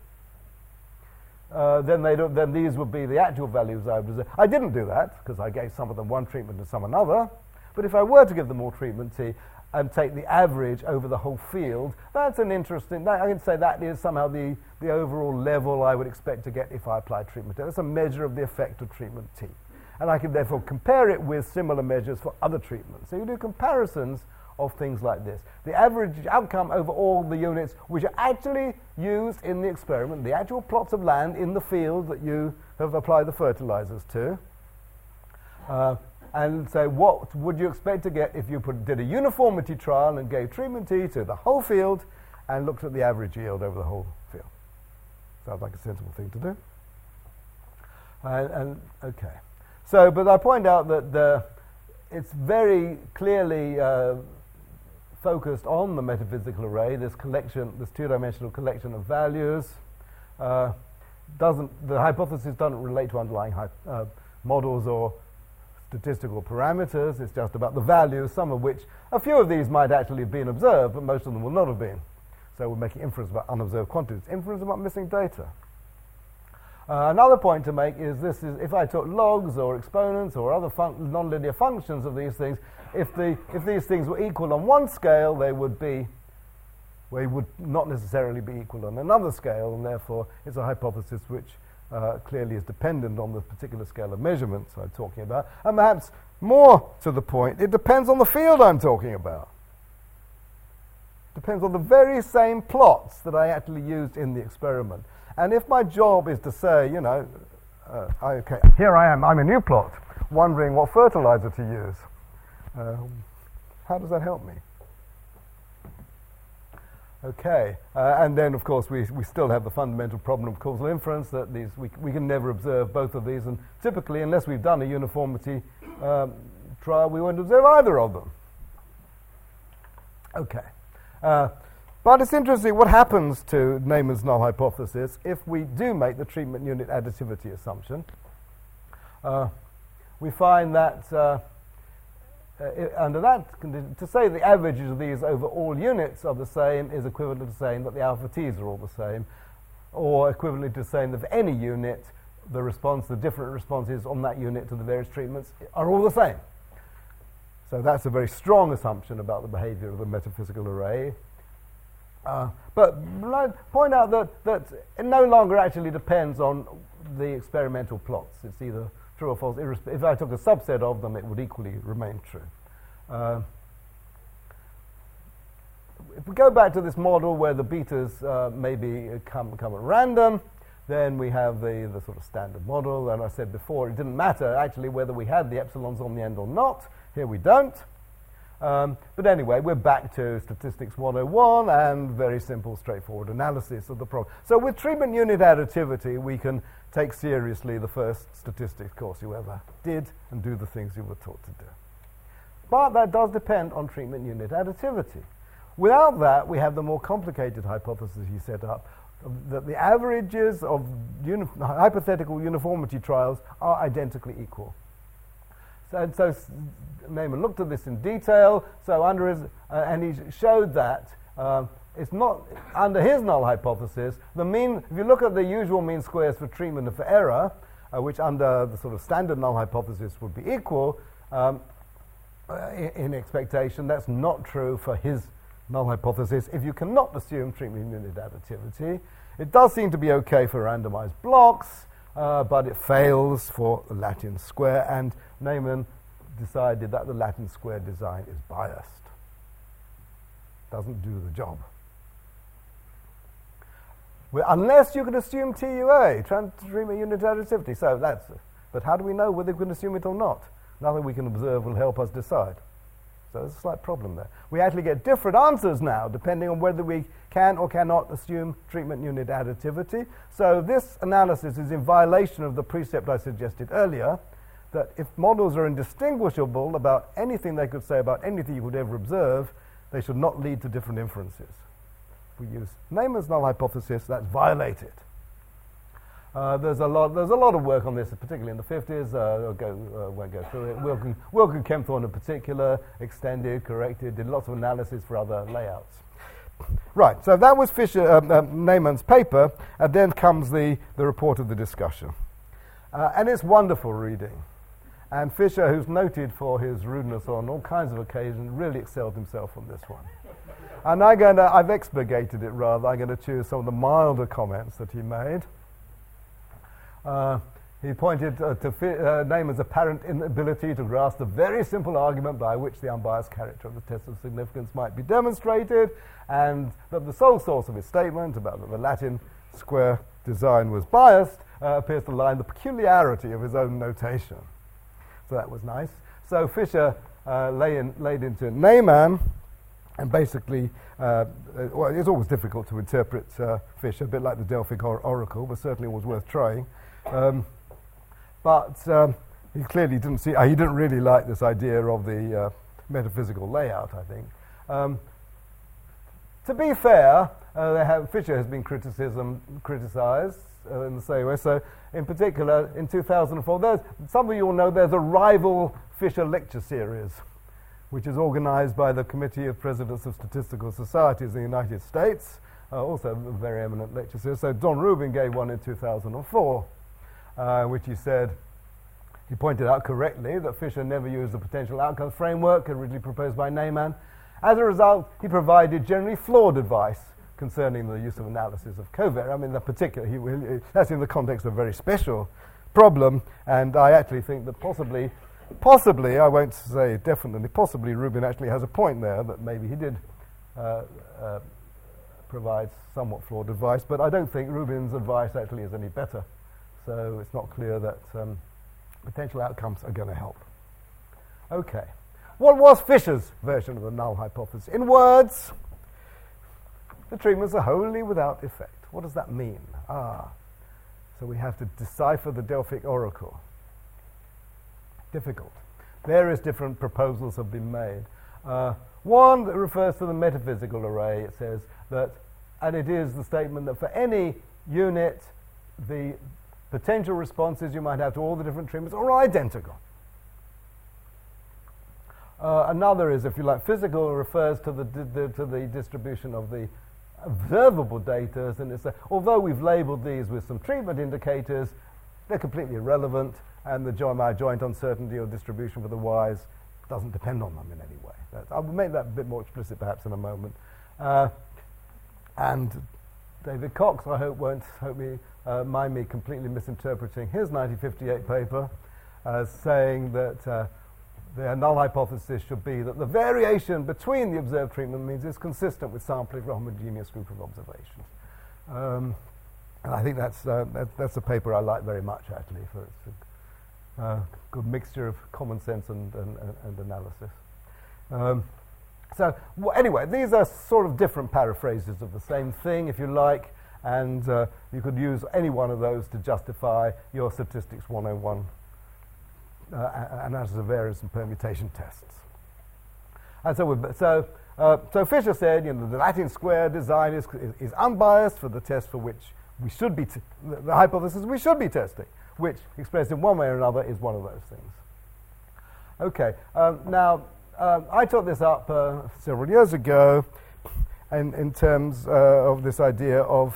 uh, then, they don't, then these would be the actual values I would observe. I didn't do that, because I gave some of them one treatment and some another. But if I were to give them all treatment T and take the average over the whole field, that's an interesting, that, I can say that is somehow the, the overall level I would expect to get if I applied treatment T. That's a measure of the effect of treatment T. And I can therefore compare it with similar measures for other treatments. So you do comparisons of things like this. The average outcome over all the units which are actually used in the experiment, the actual plots of land in the field that you have applied the fertilizers to, uh, and say, what would you expect to get if you put, did a uniformity trial and gave treatment T to the whole field and looked at the average yield over the whole field? Sounds like a sensible thing to do. Uh, and okay. So, but I point out that the, it's very clearly uh, focused on the metaphysical array, this collection, this two-dimensional collection of values. Uh, doesn't the hypothesis doesn't relate to underlying hy- uh, models or statistical parameters. It's just about the values, some of which, a few of these might actually have been observed, but most of them will not have been. So we're making inference about unobserved quantities, inference about missing data. Uh, another point to make is this is if I took logs or exponents or other fun- nonlinear functions of these things, if the if these things were equal on one scale, they would be they would not necessarily be equal on another scale, and therefore it's a hypothesis which uh, clearly is dependent on the particular scale of measurements I'm talking about. And perhaps more to the point, it depends on the field I'm talking about. Depends on the very same plots that I actually used in the experiment. And if my job is to say, you know, uh, okay, here I am, I'm a new plot, wondering what fertilizer to use, uh, how does that help me? Okay, uh, and then of course we we still have the fundamental problem of causal inference, that these we we can never observe both of these, and typically, unless we've done a uniformity um, trial, we won't observe either of them. Okay. Uh, But it's interesting what happens to Neyman's null hypothesis if we do make the treatment unit additivity assumption. Uh, we find that uh, uh, under that condition, to say the averages of these over all units are the same is equivalent to saying that the alpha t's are all the same, or equivalent to saying that for any unit, the response, the different responses on that unit to the various treatments are all the same. So that's a very strong assumption about the behavior of the metaphysical array. Uh, but I point out that, that it no longer actually depends on the experimental plots. It's either true or false. If I took a subset of them, it would equally remain true. Uh, if we go back to this model where the betas uh, maybe come, come at random, then we have the, the sort of standard model. And I said before, it didn't matter actually whether we had the epsilons on the end or not. Here we don't. Um, but anyway, we're back to statistics one oh one and very simple, straightforward analysis of the problem. So with treatment unit additivity, we can take seriously the first statistics course you ever did and do the things you were taught to do. But that does depend on treatment unit additivity. Without that, we have the more complicated hypothesis you set up, that the averages of uni- hypothetical uniformity trials are identically equal. So, and so Neyman looked at this in detail. So under his, uh, and he showed that uh, it's not under his null hypothesis. The mean, if you look at the usual mean squares for treatment and for error, uh, which under the sort of standard null hypothesis would be equal um, uh, in, in expectation, that's not true for his null hypothesis. If you cannot assume treatment unit additivity, it does seem to be okay for randomized blocks. Uh, but it fails for the Latin square, and Neyman decided that the Latin square design is biased. Doesn't do the job. Well, unless you can assume T U A, treatment unit additivity. So that's, but how do we know whether we can assume it or not? Nothing we can observe will help us decide. So there's a slight problem there. We actually get different answers now, depending on whether we can or cannot assume treatment unit additivity. So this analysis is in violation of the precept I suggested earlier, that if models are indistinguishable about anything they could say about anything you could ever observe, they should not lead to different inferences. If we use Neyman's null hypothesis, that's violated. Uh, there's a lot. There's a lot of work on this, particularly in the fifties. Uh, I'll go, uh, won't go through it. Wilkin, Wilkin Kempthorne in particular extended, corrected, did lots of analysis for other layouts. Right. So that was Fisher um, um, Neyman's paper, and then comes the the report of the discussion, uh, and it's wonderful reading. And Fisher, who's noted for his rudeness on all kinds of occasions, really excelled himself on this one. And I'm going to, I've expurgated it rather. I'm going to choose some of the milder comments that he made. Uh, he pointed uh, to fi- uh, Neyman's apparent inability to grasp the very simple argument by which the unbiased character of the test of significance might be demonstrated, and that the sole source of his statement about that the Latin square design was biased uh, appears to lie in the peculiarity of his own notation. So that was nice. So Fisher uh, lay in, laid into Neyman, and basically, uh, uh, well, it's always difficult to interpret uh, Fisher, a bit like the Delphic or- oracle, but certainly was worth trying. Um, but um, he clearly didn't see, uh, he didn't really like this idea of the uh, metaphysical layout, I think. Um, to be fair, uh, they have, Fisher has been criticism, criticized uh, in the same way. So, in particular, in two thousand four, there's, some of you will know there's a rival Fisher lecture series, which is organized by the Committee of Presidents of Statistical Societies in the United States, uh, also a very eminent lecture series. So, Don Rubin gave one in two thousand four, uh, which he said, he pointed out correctly that Fisher never used the potential outcomes framework originally proposed by Neyman. As a result, he provided generally flawed advice concerning the use of analysis of covariance. I mean, the particular, he, he, that's in the context of a very special problem, and I actually think that possibly, possibly, I won't say definitely, possibly Rubin actually has a point there that maybe he did uh, uh, provide somewhat flawed advice, but I don't think Rubin's advice actually is any better. So it's not clear that um, potential outcomes are going to help. Okay. What was Fisher's version of the null hypothesis? In words, the treatments are wholly without effect. What does that mean? Ah, so we have to decipher the Delphic oracle. Difficult. Various different proposals have been made. Uh, one that refers to the metaphysical array. It says that, and it is the statement that for any unit, the potential responses you might have to all the different treatments are identical. Uh, another is, if you like, physical refers to the, the to the distribution of the observable data, and it's a, although we've labelled these with some treatment indicators, they're completely irrelevant, and the jo- my joint uncertainty or distribution for the y's doesn't depend on them in any way. That's, I'll make that a bit more explicit perhaps in a moment. Uh, and David Cox, I hope, won't hope me, uh, mind me completely misinterpreting his nineteen fifty-eight paper as saying that uh, the null hypothesis should be that the variation between the observed treatment means is consistent with sampling for a homogeneous group of observations. Um, and I think that's, uh, that, that's a paper I like very much, actually, for its a uh, good mixture of common sense and, and, and analysis. Um, So w- anyway, these are sort of different paraphrases of the same thing, if you like, and uh, you could use any one of those to justify your Statistics one oh one uh, a- analysis of variance and permutation tests. And so, we've, so, uh, so Fisher said, you know, the Latin square design is, is, is unbiased for the test for which we should be, t- the, the hypothesis we should be testing, which, expressed in one way or another, is one of those things. Okay, um, now. Um, I took this up uh, several years ago in, in terms uh, of this idea of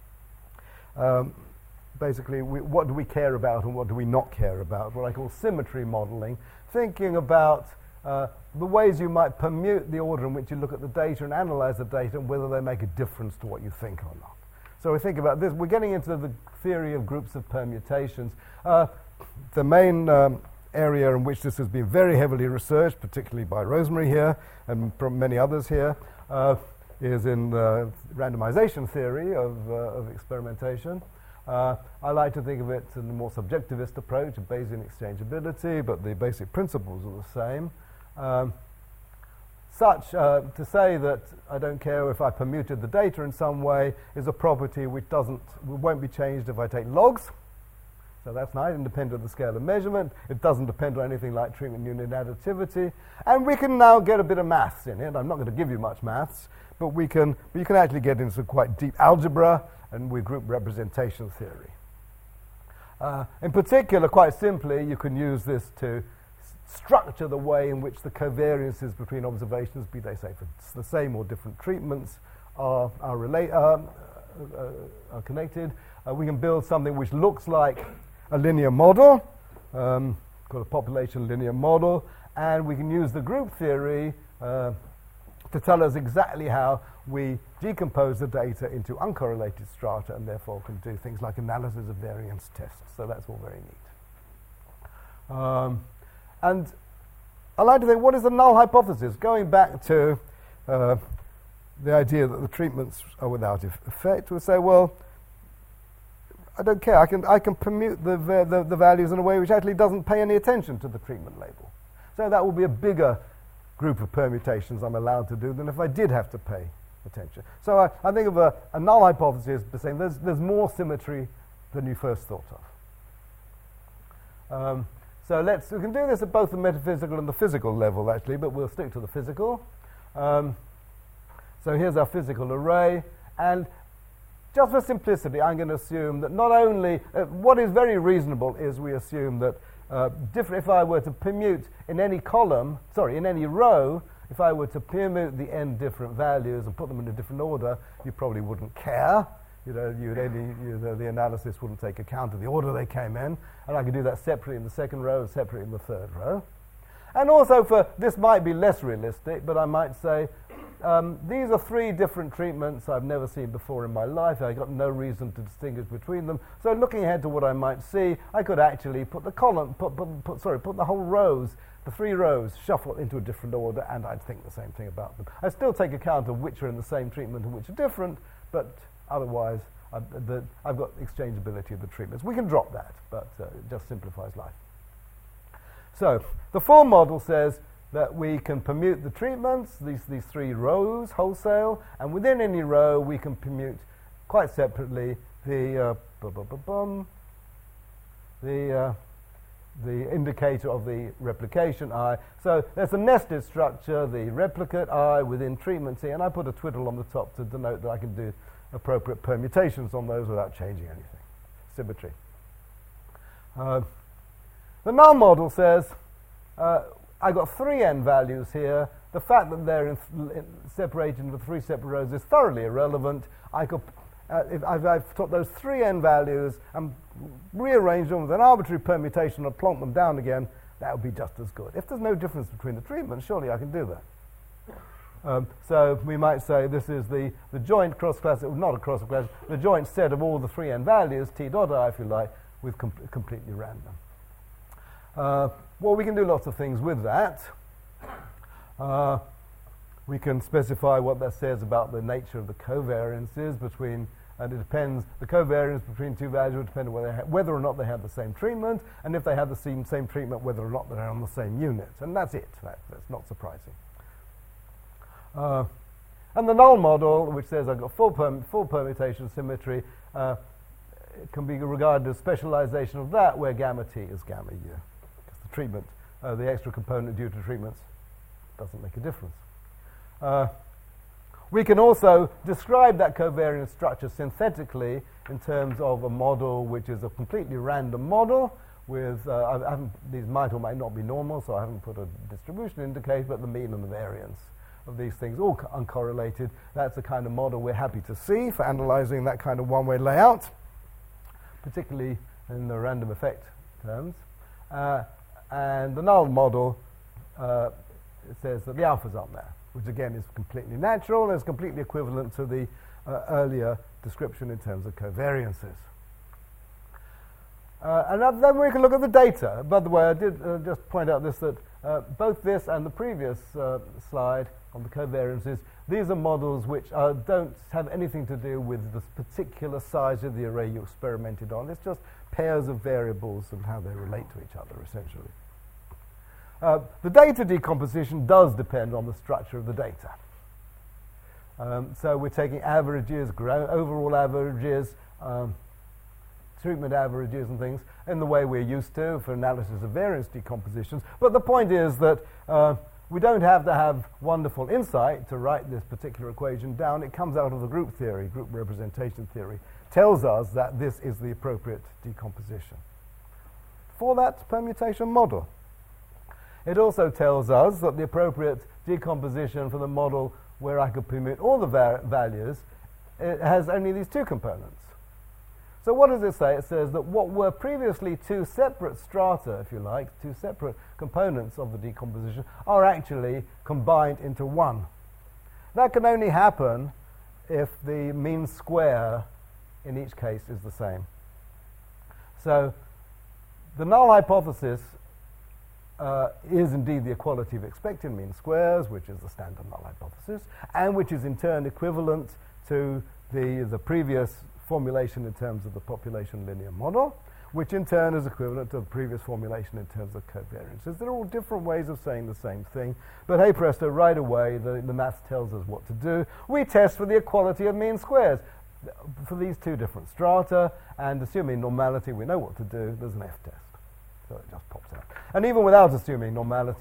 um, basically we, what do we care about and what do we not care about, what I call symmetry modeling, thinking about uh, the ways you might permute the order in which you look at the data and analyze the data and whether they make a difference to what you think or not. So we think about this. We're getting into the theory of groups of permutations. Uh, the main um, area in which this has been very heavily researched, particularly by Rosemary here and from many others here, uh, is in the randomization theory of, uh, of experimentation. Uh, I like to think of it in a more subjectivist approach of Bayesian exchangeability, but the basic principles are the same. Um, such, uh, to say that I don't care if I permuted the data in some way is a property which doesn't, won't be changed if I take logs. So that's nice, independent of the scale of measurement. It doesn't depend on anything like treatment unit additivity. And we can now get a bit of maths in it. I'm not going to give you much maths, but we can, you can actually get into quite deep algebra and with group representation theory. Uh, in particular, quite simply, you can use this to s- structure the way in which the covariances between observations, be they say for the same or different treatments, are, are, relate, um, uh, uh, are connected. Uh, we can build something which looks like a linear model, um, called a population linear model, and we can use the group theory uh, to tell us exactly how we decompose the data into uncorrelated strata and therefore can do things like analysis of variance tests. So that's all very neat. Um, and I like to think, what is the null hypothesis? Going back to uh, the idea that the treatments are without effect, we say, well, I don't care. I can I can permute the, the the values in a way which actually doesn't pay any attention to the treatment label. So that will be a bigger group of permutations I'm allowed to do than if I did have to pay attention. So I, I think of a, a null hypothesis as saying there's there's more symmetry than you first thought of. Um, so let's we can do this at both the metaphysical and the physical level actually, but we'll stick to the physical. Um, So here's our physical array, and just for simplicity, I'm going to assume that not only, uh, what is very reasonable is we assume that uh, different, if I were to permute in any column, sorry, in any row, if I were to permute the n different values and put them in a different order, you probably wouldn't care. You know, you'd any, you know, the analysis wouldn't take account of the order they came in, and I could do that separately in the second row and separately in the third row. And also for, this might be less realistic, but I might say, um, these are three different treatments I've never seen before in my life. I've got no reason to distinguish between them. So looking ahead to what I might see, I could actually put the column, put, put, put, sorry, put the whole rows, the three rows, shuffle into a different order, and I'd think the same thing about them. I still take account of which are in the same treatment and which are different, but otherwise, I've, the, I've got exchangeability of the treatments. We can drop that, but uh, it just simplifies life. So the form model says that we can permute the treatments, these, these three rows wholesale, and within any row we can permute quite separately the uh, bu- bu- bu- bum, the uh, the indicator of the replication I. So there's a nested structure, the replicate I within treatment C, and I put a twiddle on the top to denote that I can do appropriate permutations on those without changing anything. Symmetry. Uh, the null model says uh, I got three n values here. The fact that they're in th- in separated into three separate rows is thoroughly irrelevant. I could, uh, if I've, I've took those three n values and rearranged them with an arbitrary permutation and plonk them down again, that would be just as good. If there's no difference between the treatments, surely I can do that. Um, so we might say this is the, the joint cross-class, not a cross-class, the joint set of all the three n values, t dot I if you like, with com- completely random. Uh, well, we can do lots of things with that. Uh, we can specify what that says about the nature of the covariances between, and it depends, the covariance between two values will depend on whether, ha- whether or not they have the same treatment, and if they have the same, same treatment, whether or not they're on the same unit. And that's it. That, that's not surprising. Uh, and the null model, which says I've got full, perm- full permutation symmetry, uh, it can be regarded as specialization of that, where gamma t is gamma u. Because the treatment, uh, the extra component due to treatments, doesn't make a difference. Uh, we can also describe that covariance structure synthetically in terms of a model which is a completely random model with, uh, I haven't, these might or might not be normal, so I haven't put a distribution indicator, but the mean and the variance of these things, all co- uncorrelated. That's the kind of model we're happy to see for analyzing that kind of one-way layout, particularly in the random effect terms. Uh, and the null model uh, it says that the alphas aren't there, which again is completely natural and is completely equivalent to the uh, earlier description in terms of covariances. Uh, and then we can look at the data. By the way, I did uh, just point out this, that uh, both this and the previous uh, slide on the covariances, these are models which uh, don't have anything to do with the particular size of the array you experimented on. It's just pairs of variables and how they relate to each other, essentially. Uh, the data decomposition does depend on the structure of the data. Um, so we're taking averages, gro- overall averages, um, treatment averages and things in the way we're used to for analysis of variance decompositions. But the point is that uh, we don't have to have wonderful insight to write this particular equation down. It comes out of the group theory, group representation theory, tells us that this is the appropriate decomposition for that permutation model. It also tells us that the appropriate decomposition for the model where I could permute all the var- values, it has only these two components. So what does it say? It says that what were previously two separate strata, if you like, two separate components of the decomposition, are actually combined into one. That can only happen if the mean square in each case is the same. So the null hypothesis uh, is indeed the equality of expected mean squares, which is the standard null hypothesis, and which is in turn equivalent to the, the previous formulation in terms of the population linear model, which in turn is equivalent to the previous formulation in terms of covariances. They're all different ways of saying the same thing, but hey presto, right away the, the maths tells us what to do. We test for the equality of mean squares for these two different strata, and assuming normality, we know what to do. There's an F test, so it just pops out. And even without assuming normality,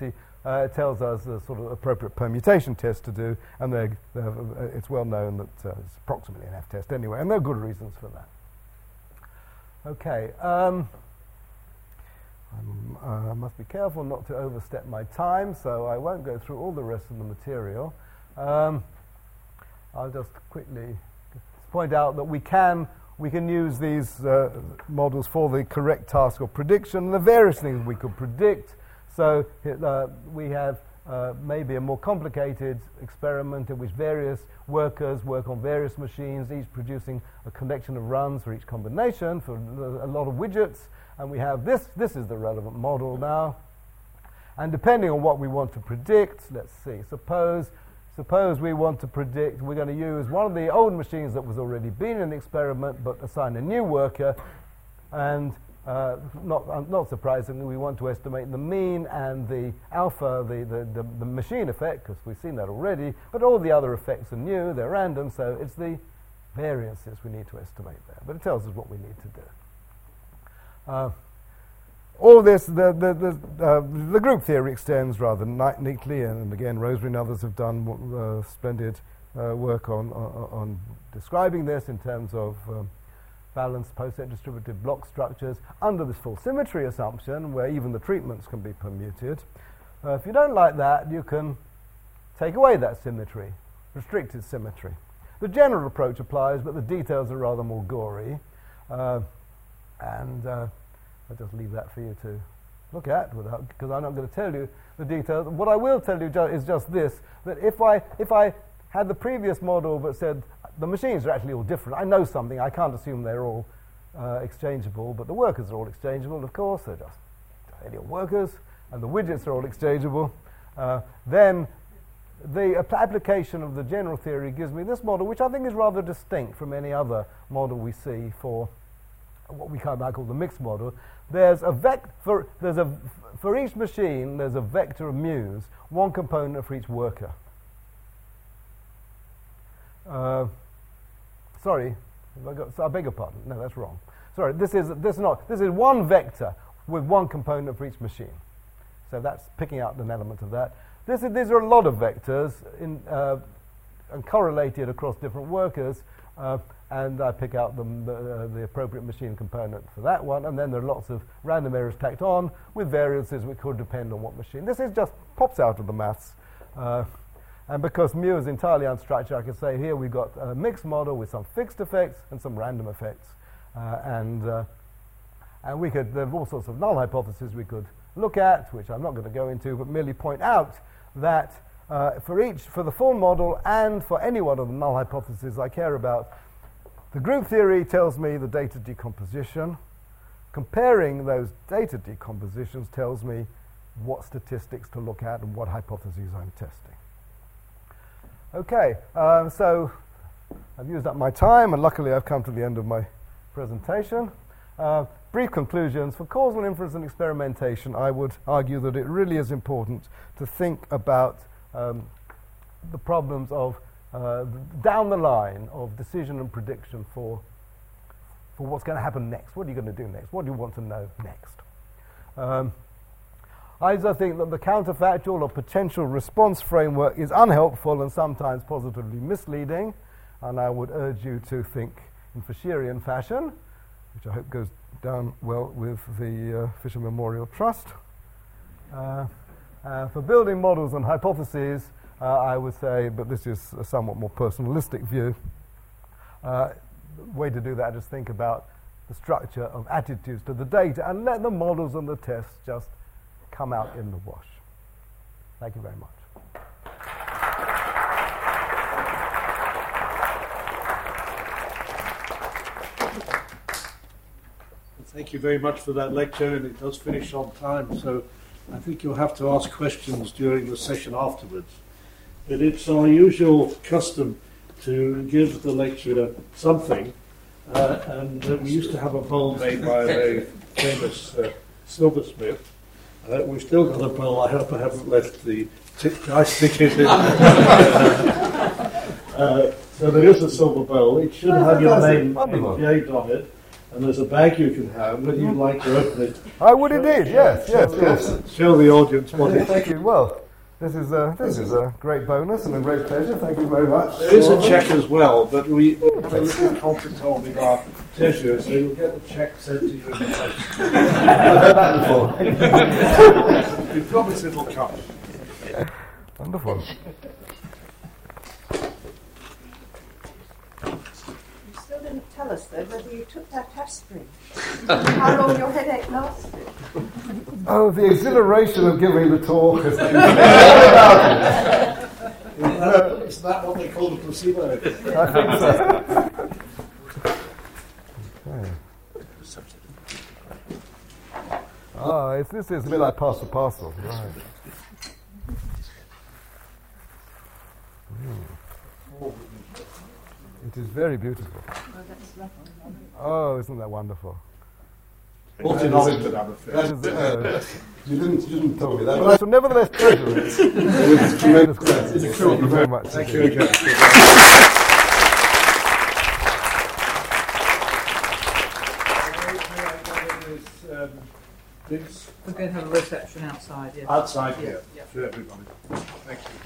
uh, it tells us the sort of appropriate permutation test to do, and they're, they're, uh, it's well known that uh, it's approximately an F-test anyway, and there are good reasons for that. Okay, um, I uh, must be careful not to overstep my time, so I won't go through all the rest of the material. Um, I'll just quickly point out that we can we can use these uh, models for the correct task of prediction. The various things we could predict. So uh, we have uh, maybe a more complicated experiment in which various workers work on various machines, each producing a collection of runs for each combination for a lot of widgets. And we have this. This is the relevant model now. And depending on what we want to predict, let's see, suppose Suppose we want to predict, we're going to use one of the old machines that was already been in the experiment, but assign a new worker, and uh, not, uh, not surprisingly, we want to estimate the mean and the alpha, the, the, the, the machine effect, because we've seen that already, but all the other effects are new, they're random, so it's the variances we need to estimate there. But it tells us what we need to do. Uh, All this, the, the, the, uh, the group theory extends rather ni- neatly, and again, Rosebery and others have done uh, splendid uh, work on, on, on describing this in terms of um, balanced poset distributed block structures under this full symmetry assumption, where even the treatments can be permuted. Uh, if you don't like that, you can take away that symmetry, restricted symmetry. The general approach applies, but the details are rather more gory, uh, and uh, I'll just leave that for you to look at, because I'm not going to tell you the details. What I will tell you ju- is just this, that if I, if I had the previous model but said the machines are actually all different, I know something, I can't assume they're all uh, exchangeable, but the workers are all exchangeable, of course, they're just ideal workers, and the widgets are all exchangeable, uh, then the ap- application of the general theory gives me this model, which I think is rather distinct from any other model we see for what we might call the mixed model. There's a vec- for there's a for each machine there's a vector of mu's, one component for each worker. Uh, sorry, have I, got, so I beg your pardon. No, that's wrong. Sorry, this is this is not this is one vector with one component for each machine. So that's picking out an element of that. This is, these are a lot of vectors in, uh, and correlated across different workers. Uh, and I pick out the, uh, the appropriate machine component for that one, and then there are lots of random errors tacked on with variances which could depend on what machine. This is just pops out of the maths, uh, and because mu is entirely unstructured, I can say here we've got a mixed model with some fixed effects and some random effects, uh, and uh, and we could there are all sorts of null hypotheses we could look at, which I'm not going to go into, but merely point out that uh, for each for the full model and for any one of the null hypotheses I care about, the group theory tells me the data decomposition. Comparing those data decompositions tells me what statistics to look at and what hypotheses I'm testing. Okay, um, so I've used up my time, and luckily I've come to the end of my presentation. Uh, brief conclusions. For causal inference and experimentation, I would argue that it really is important to think about um, the problems of Uh, down the line of decision and prediction for for what's going to happen next. What are you going to do next? What do you want to know next? Um, I also think that the counterfactual or potential response framework is unhelpful and sometimes positively misleading, and I would urge you to think in Fisherian fashion, which I hope goes down well with the uh, Fisher Memorial Trust. Uh, uh, for building models and hypotheses, Uh, I would say, but this is a somewhat more personalistic view, uh, the way to do that is think about the structure of attitudes to the data and let the models and the tests just come out in the wash. Thank you very much. Thank you very much for that lecture, and it does finish on time, so I think you'll have to ask questions during the session afterwards. But it's our usual custom to give the lecturer something, uh, and uh, we used to have a bowl made by a very famous uh, silversmith. Uh, we've still got a bowl. I hope I haven't left the tip I stick it in. uh, so there is a silver bowl. It should have your name engraved on it. and there's a bag you can have. Would you like to open it? I would indeed, yes, yes, yes. Show the audience what it is. Thank you. Well, this is a, this is a great bonus and a great pleasure. Thank you very much. There is a cheque as well, but we have a little concert holding our treasure, so you'll get the cheque sent to you in the post. I've heard that before. We promise it'll come. Wonderful. You still didn't tell us, though, whether you took that aspirin. How long your headache lasted. Oh, the exhilaration of giving the talk has been Uh, is that what they call the placebo? I think so. Okay. Ah, it's, this is a bit like pass the parcel. Right. Mm. It is very beautiful. Oh, isn't that wonderful? Multi-knowledge, I'm afraid. That is, uh, You didn't, you didn't tell me that. but I shall nevertheless treasure it. It's tremendous. It's Thank you very much. Thank you again. We're going to have a reception outside, yes. Outside here, Yeah. for everybody. Thank you.